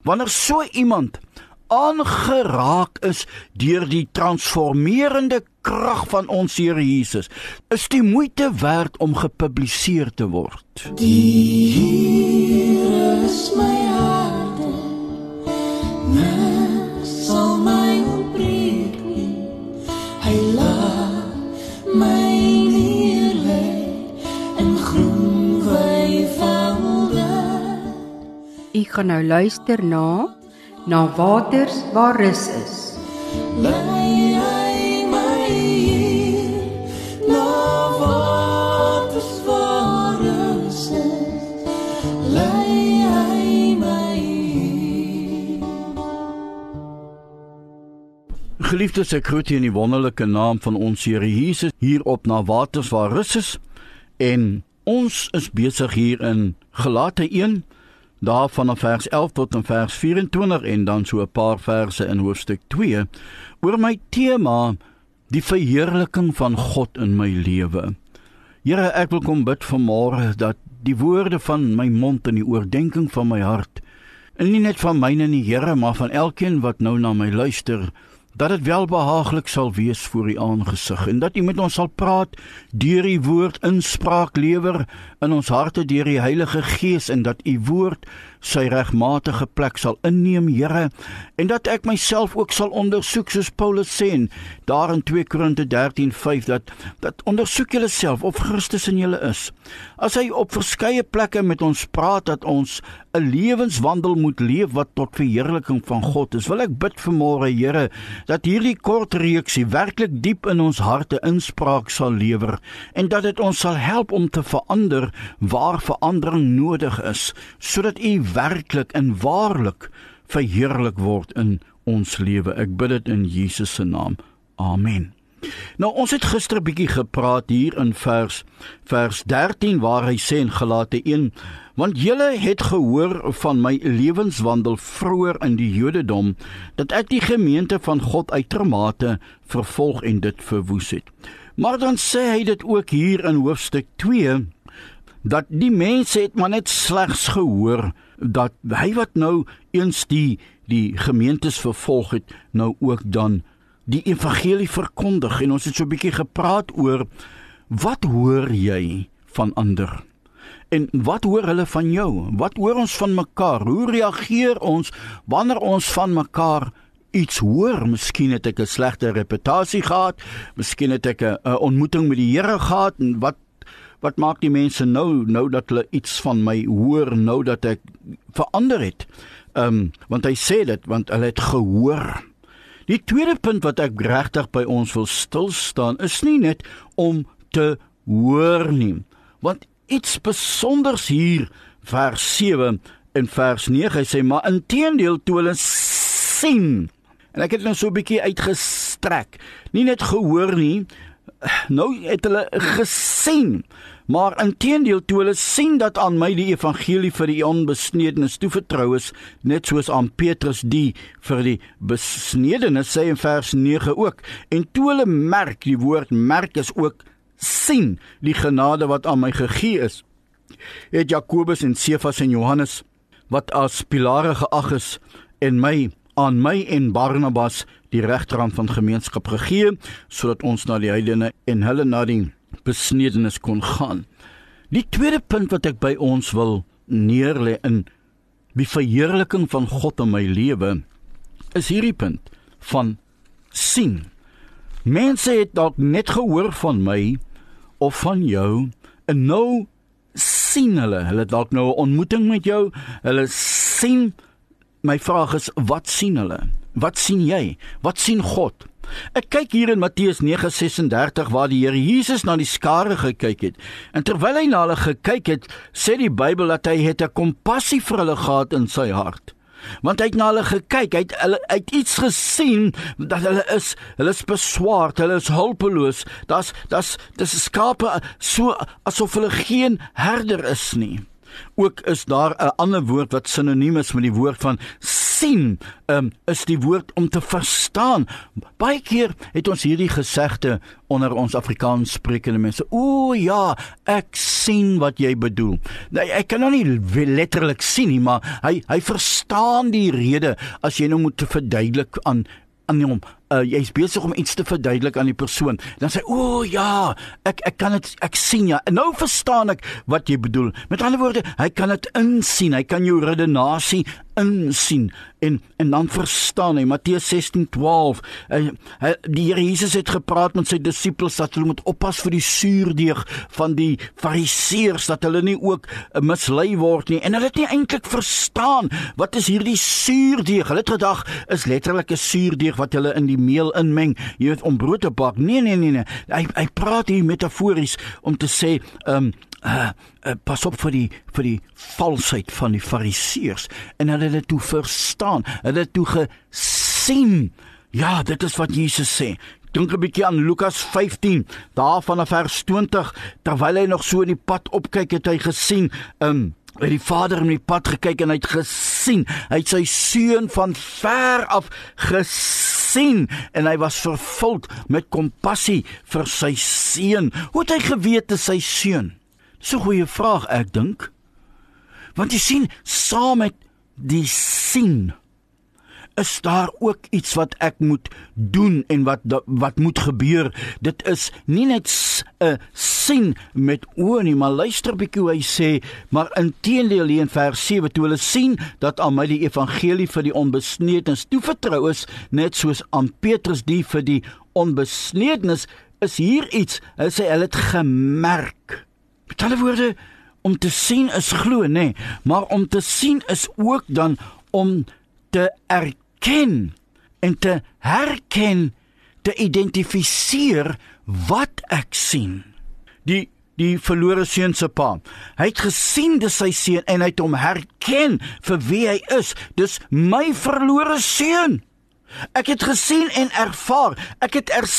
Wanneer so iemand aangeraak is deur die transformerende krag van ons Here Jesus, is die moeite werd om gepubliseer te word. Die Here is my harte, niks sal my ontbreek nie. Hy laat my neerlê in groen weivelde. U gaan nou luister na waters waar rus is. Lei hy my hier, na waters waar rus is. Lei hy my hier. Geliefdes, ek groet u in die wonderlike naam van ons Here Jesus, hier op na waters waar rus is, en ons is besig hier in Galate 1, daar vanaf vers 11 tot en vers 24 en dan so 'n paar verse in hoofstuk 2, oor my tema, die verheerliking van God in my lewe. Here, ek wil kom bid vanmôre dat die woorde van my mond en die oordenking van my hart, en nie net van myne nie, Here, maar van elkeen wat nou na my luister, dat dit welbehaaglik sal wees voor u aangesig, en dat u met ons sal praat, deur die woord inspraak lewer in ons harte deur die Heilige Gees, en dat u woord sy regmatige plek sal inneem, Here, en dat ek myself ook sal ondersoek, soos Paulus sê, daar in 2 Korinte 13:5, dat ondersoek julle self of Christus in julle is. As hy op verskeie plekke met ons praat, dat ons 'n lewenswandel moet leef wat tot verheerliking van God is, wil ek bid vanmôre, Here, dat hierdie kort reeksie werklik diep in ons harte inspraak sal lewer, en dat dit ons sal help om te verander waar verandering nodig is, sodat u werklik en waarlik verheerlik word in ons lewe. Ek bid dit in Jesus se naam. Amen. Nou, ons het gister 'n bietjie gepraat hier in vers 13, waar hy sê in Galate 1, want julle het gehoor van my lewenswandel vroeër in die Jodendom, dat ek die gemeente van God uitermate vervolg en dit verwoes het. Maar dan sê hy dit ook hier in hoofstuk 2, dat die mense het maar net slegs gehoor, dat hy wat nou eens die gemeentes vervolg het, nou ook dan die evangelie verkondig, en ons het so 'n bietjie gepraat oor, wat hoor jy van ander? En wat hoor hulle van jou? Wat hoor ons van mekaar? Hoe reageer ons wanneer ons van mekaar iets hoor? Miskien het ek 'n slegte reputasie gehad, miskien het ek 'n ontmoeting met die Here gehad, en wat maak die mense nou dat hulle iets van my hoor, nou dat ek verander het? Want hy sê dit, want hulle het gehoor. Die tweede punt wat ek regtig by ons wil stilstaan, is nie net om te hoor nie, want iets besonders hier, vers 7 en vers 9, hy sê, maar inteendeel toe hulle sien, en ek het nou so 'n bietjie uitgestrek, nie net gehoor nie, nou het hulle gesien, maar inteendeel toe hulle sien dat aan my die evangelie vir die onbesnedenis toevertrou is, net soos aan Petrus die vir die besnedenis, sê in vers 9 ook, en toe hulle merk, die woord merk is ook sien, die genade wat aan my gegee is, het Jakobus en Sefas en Johannes, wat as pilare geag is, aan my en Barnabas die regterhand van gemeenskap gegee, sodat ons na die heidene en hulle na die besnedenis kon gaan. Die tweede punt wat ek by ons wil neerlê in die verheerliking van God in my lewe, is hierdie punt van sien. Mense het dalk net gehoor van my of van jou, en nou sien hulle het dalk nou 'n ontmoeting met jou, hulle sien. My vraag is, wat sien hulle? Wat sien jy? Wat sien God? Ek kyk hier in Matteus 9:36 waar die Here Jesus na die skare gekyk het. En terwyl hy na hulle gekyk het, sê die Bybel dat hy het 'n kompassie vir hulle gehad in sy hart. Want hy het na hulle gekyk, hy het iets gesien, dat hulle is beswaard, hulle is hulpeloos, dis skape so asof hulle geen herder is nie. Ook is daar 'n ander woord wat sinoniem is met die woord van sien is die woord om te verstaan. Baie keer het ons hierdie gesegde onder ons Afrikaans sprekende mense, o ja, ek sien wat jy bedoel. Nee, ek kan nou nie letterlik sien nie, maar hy verstaan die rede as jy nou moet verduidelik aan hom. Jy is besig om iets te verduidelik aan die persoon. Dan sê, o ja, ek kan dit, ek sien ja. En nou verstaan ek wat jy bedoel. Met ander woorde, hy kan dit insien, hy kan jou redenasie insien en dan verstaan hy. Matteus 16:12. Die Here Jesus het gepraat met sy disippels dat hulle moet oppas vir die suurdeeg van die fariseërs, dat hulle nie ook mislei word nie. En hulle het nie eintlik verstaan wat is hierdie suurdeeg. Hulle het gedag is letterlik 'n suurdeeg wat hulle in die meel inmeng, jy weet, om brood te bak. Nee. Hy praat hier metafories om te sê, pas op vir die valsheid van die fariseërs. En hulle het dit toe verstaan, hulle het toe gesien. Ja, dit is wat Jesus sê. Dink 'n bietjie aan Lukas 15, daar vanaf vers 20, terwyl hy nog so in die pad opkyk, het hy gesien, het die vader in die pad gekyk en hy het gesien, hy het sy seun van ver af gesien en hy was vervuld met kompassie vir sy seun. Hoe het hy geweet dit is sy seun? Dis 'n goeie vraag, ek dink. Want jy sien, saam met die sien is daar ook iets wat ek moet doen en wat moet gebeur. Dit is nie net sien met oë nie, maar luister bietjie hoe hy sê, maar inteendeel hier in vers 7, toe hulle sien dat aan my die evangelie vir die onbesnedenis toevertrou is, net soos aan Petrus die vir die onbesnedenis, is hier iets, hy sê, hulle het gemerk. Met ander woorde, om te sien is glo, nee, maar om te sien is ook dan om te erken en te herken, te identifiseer wat ek sien. Die verlore seun se pa, hy het gesien dis sy seun en hy het hom herken vir wie hy is. Dis my verlore seun. Ek het gesien en ervaar. Ek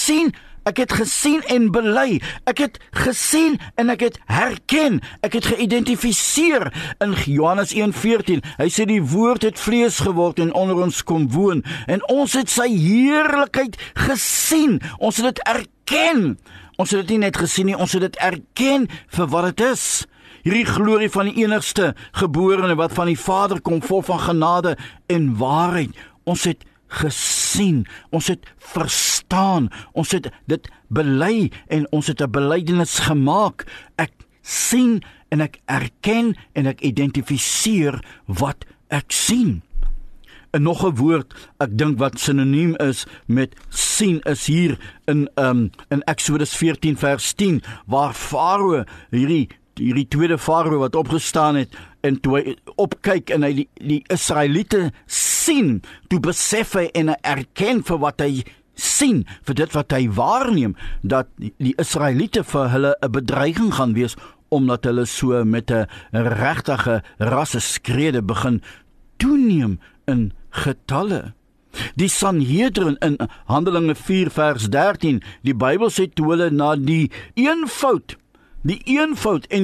het gesien en bely. Ek het gesien en ek het herken. Ek het geïdentifiseer in Johannes 1:14. Hy sê die woord het vlees geword en onder ons kom woon. En ons het sy heerlikheid gesien. Ons het dit erken. Ons het dit nie net gesien nie, ons het dit erken vir wat dit is. Hierdie glorie van die enigste geborene wat van die Vader kom, vol van genade en waarheid. Ons het gesien, ons het verstaan, ons het dit bely en ons het 'n belydenis gemaak. Ek sien en ek erken en ek identifiseer wat ek sien. En nog 'n woord, ek dink wat sinoniem is met sien, is hier in Exodus 14 vers 10, waar Farao, hierdie tweede Farao wat opgestaan het, en toe hy opkyk en hy die Israeliete sien, toe besef hy en hy erken vir wat hy sien, vir dit wat hy waarneem, dat die Israeliete vir hulle 'n bedreiging gaan wees, omdat hulle so met 'n regtige rasseskrede begin toeneem in getalle. Die Sanhedrin in Handelinge 4 vers 13, die Bybel sê toe hulle na die eenvoud en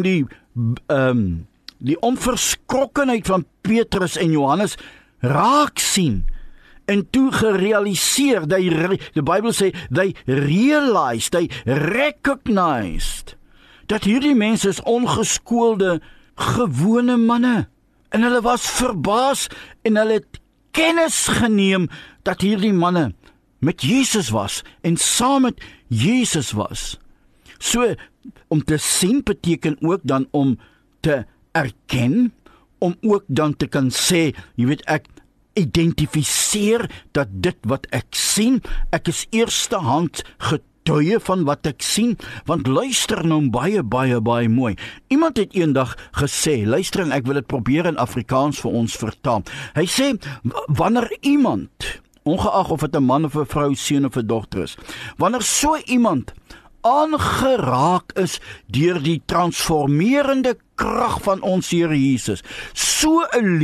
die onverskrokkenheid van Petrus en Johannes raak sien, en toe gerealiseer, die Bybel sê, they realized, they recognized, dat hierdie mense is ongeskoelde, gewone manne, en hulle was verbaas, en hulle het kennis geneem, dat hierdie manne met Jesus was, en saam met Jesus was. So, om te sien beteken ook dan om te erken, om ook dan te kan sê, jy weet, ek identifiseer dat dit wat ek sien, ek is eerste hand getuie van wat ek sien, want luister nou baie mooi. Iemand het eendag gesê, luister, en ek wil dit probeer in Afrikaans vir ons vertaal. Hy sê, wanneer iemand, ongeag of dit 'n man of 'n vrou, seun of 'n dogter is, wanneer so iemand aangeraak is deur die transformerende krag van ons Here Jesus, so 'n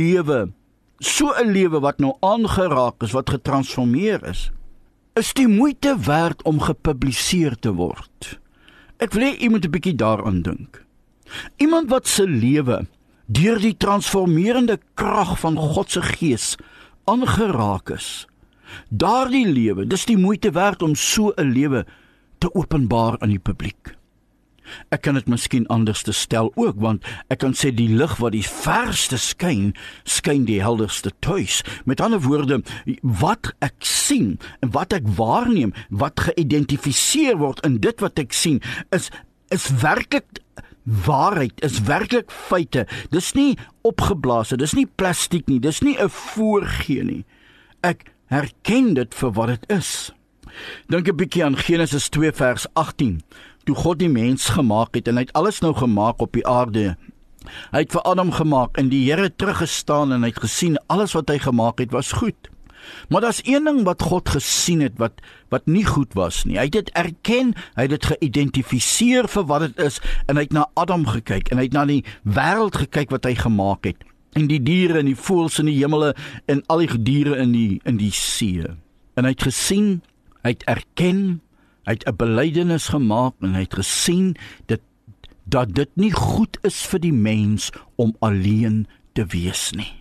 lewe wat nou aangeraak is, wat getransformeer is die moeite werd om gepubliseer te word. Ek wil hê jy moet 'n bietjie daaraan dink. Iemand wat se lewe deur die transformerende krag van God se Gees aangeraak is. Daardie lewe, dis die moeite werd om so 'n lewe te openbaar aan die publiek. Ek kan dit miskien anders te stel ook, want ek kan sê die lig wat die verste skyn, skyn die helderste tuis. Met ander woorde, wat ek sien en wat ek waarneem, wat geïdentifiseer word in dit wat ek sien, is werklik waarheid, is werklik feite. Dis nie opgeblaas, dis nie plastiek nie, dis nie 'n voorgee nie. Ek herken dit vir wat dit is. Dink 'n bietjie aan Genesis 2 vers 18. Toe God die mens gemaak het en hy het alles nou gemaak op die aarde. Hy het vir Adam gemaak en die Here teruggestaan en hy het gesien alles wat hy gemaak het was goed. Maar daar's een ding wat God gesien het wat nie goed was nie. Hy het dit erken, hy het dit geïdentifiseer vir wat dit is en hy het na Adam gekyk en hy het na die wêreld gekyk wat hy gemaak het. En die diere en die voëls in die hemele en al die diere in die see. En hy het gesien, hy het erken, hy het 'n belydenis gemaak en hy het gesien dat dit nie goed is vir die mens om alleen te wees nie.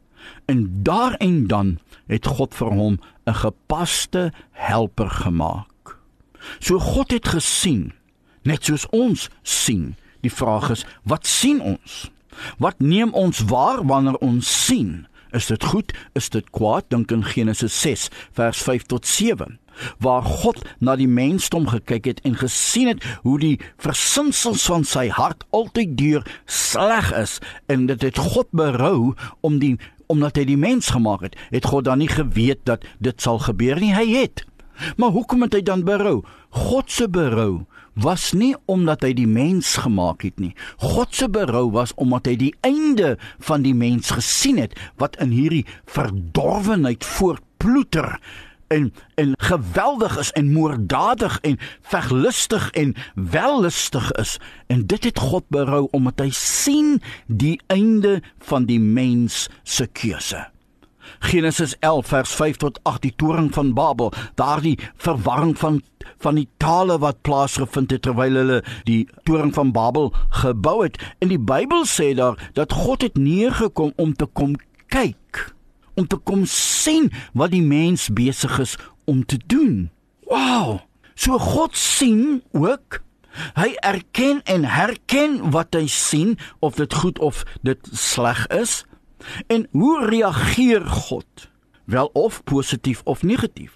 En daar en dan het God vir hom 'n gepaste helper gemaak. So God het gesien, net soos ons sien. Die vraag is, wat sien ons? Wat neem ons waar wanneer ons sien? Is dit goed? Is dit kwaad? Dink in Genesis 6 vers 5 tot 7. Waar God na die mensdom gekyk het en gesien het hoe die versinsels van sy hart altyd deur sleg is en dit het God berou omdat hy die mens gemaak het God dan nie geweet dat dit sal gebeur nie, hy het. Maar hoekom het hy dan berou? God se berou was nie omdat hy die mens gemaak het nie. God se berou was omdat hy die einde van die mens gesien het, wat in hierdie verdorwenheid voortploeter en geweldig is en moorddadig en veglustig en wellustig is. En dit het God berou omdat hy sien die einde van die mens se keuse. Genesis 11 vers 5 tot 8, die toring van Babel, daardie verwarring van die tale wat plaasgevind het terwyl hulle die toring van Babel gebou het. En die Bybel sê daar dat God het neergekom om te kom kyk, om te kom sien wat die mens besig is om te doen. Wow! So God sien ook, hy erken en herken wat hy sien, of dit goed of dit sleg is. En hoe reageer God? Wel, of positief of negatief.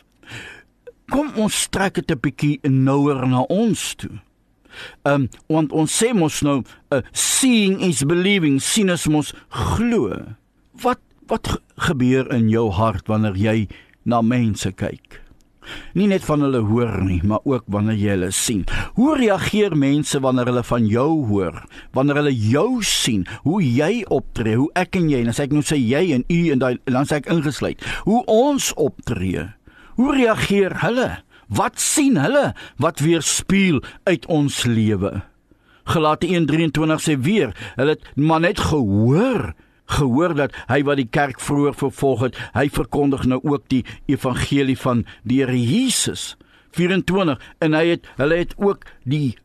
Kom ons trek dit 'n bietjie nouer na ons toe. Want ons sê mos nou, seeing is believing, sien is mos glo. Wat gebeur in jou hart wanneer jy na mense kyk? Nie net van hulle hoor nie, maar ook wanneer jy hulle sien. Hoe reageer mense wanneer hulle van jou hoor? Wanneer hulle jou sien, hoe jy optree, hoe ek en jy, en as ek nou sê jy en u en dan sê ek ingesluit, hoe ons optree, hoe reageer hulle? Wat sien hulle wat weerspieël uit ons lewe? Galate 1:23 sê weer, hulle het maar net gehoor dat hy wat die kerk vroeër vervolg het, hy verkondig nou ook die evangelie van die Here Jesus. 24, en hulle het ook die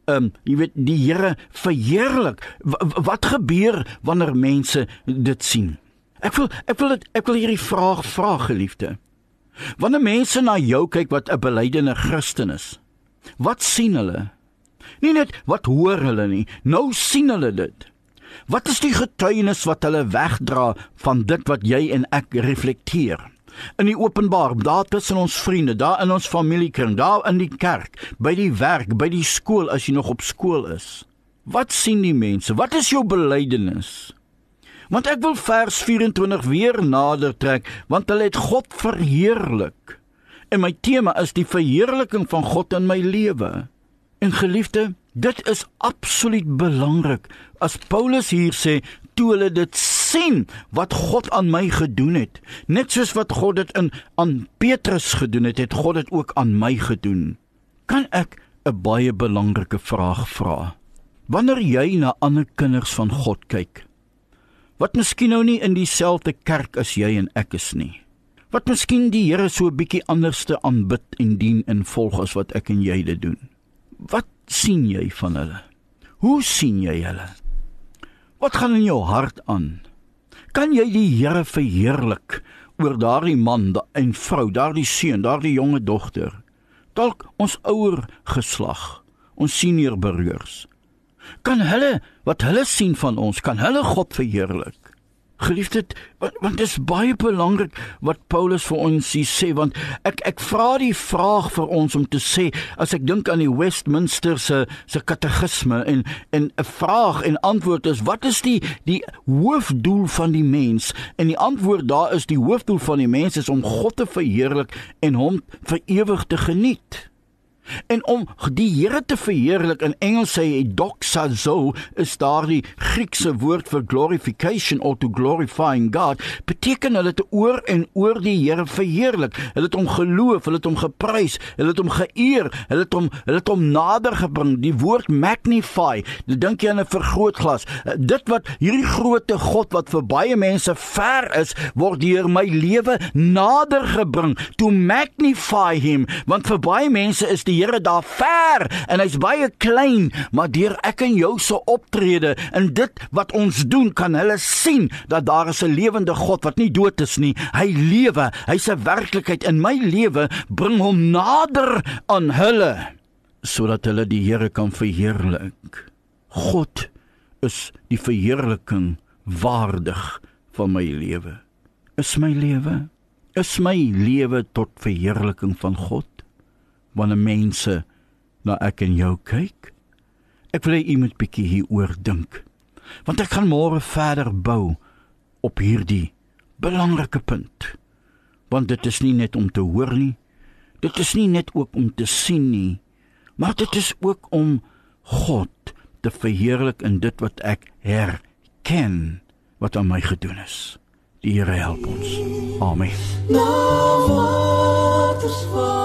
Here verheerlik. Wat gebeur wanneer mense dit sien? Ek wil hierdie vraag vra, geliefde. Wanneer mense na jou kyk wat 'n belydende Christen is, wat sien hulle? Nie net wat hoor hulle nie, nou sien hulle dit. Wat is die getuienis wat hulle wegdra van dit wat jy en ek reflekteer? In die openbaar, daar tussen ons vriende, daar in ons familiekring, daar in die kerk, by die werk, by die skool as jy nog op skool is. Wat sien die mense? Wat is jou belydenis? Want ek wil vers 24 weer nader trek, want hulle het God verheerlik. En my tema is die verheerliking van God in my lewe. En geliefde, dit is absoluut belangrik. As Paulus hier sê, toe hulle dit sien, wat God aan my gedoen het, net soos wat God dit aan Petrus gedoen het, het God dit ook aan my gedoen. Kan ek 'n baie belangrike vraag vra? Wanneer jy na ander kinders van God kyk, wat miskien nou nie in dieselfde kerk as jy en ek is nie, wat miskien die Here so 'n bietjie anderste aanbid en dien en volg as wat ek en jy dit doen, wat sien jy van hulle? Hoe sien jy hulle? Wat gaan in jou hart aan? Kan jy die Here verheerlik oor daardie man en vrou, daardie seun, daardie jonge dogter, dalk ons ouer geslag, ons senior burgers. Kan hulle, wat hulle sien van ons, kan hulle God verheerlik? Geliefde, want dit is baie belangrik wat Paulus vir ons hier sê, want ek vra die vraag vir ons om te sê, as ek dink aan die Westminster se katekisme, en 'n vraag en antwoord is, wat is die hoofdoel van die mens? En die antwoord daar is, die hoofdoel van die mens is om God te verheerlik en hom vir ewig te geniet. En om die Here te verheerlik, in Engels sê hy doxazo, is daar die Griekse woord vir glorification or to glorifying God, beteken hulle het oor en oor die Here verheerlik. Hulle het hom geloof, hulle het hom geprys, hulle het hom geëer, hulle het hom nader gebring. Die woord magnify, dink jy aan 'n vergrootglas. Dit wat hierdie grootte God wat vir baie mense ver is, word deur my lewe nader gebring, to magnify him, want vir baie mense is die Here daar ver, en hy's baie klein, maar deur ek en jou se optrede, en dit wat ons doen, kan hulle sien, dat daar is 'n lewende God, wat nie dood is nie, hy lewe, hy's 'n werklikheid, in my lewe, bring hom nader aan hulle, sodat hulle die Here kan verheerlik. God is die verheerliking waardig van my lewe. Is my lewe tot verheerliking van God? Wanneer mense na ek en jou kyk, ek wil hê jy moet bietjie hieroor dink, want ek gaan môre verder bou op hierdie belangrike punt, want dit is nie net om te hoor nie, dit is nie net ook om te sien nie, maar dit is ook om God te verheerlik in dit wat ek herken, wat aan my gedoen is. Die Here help ons. Amen.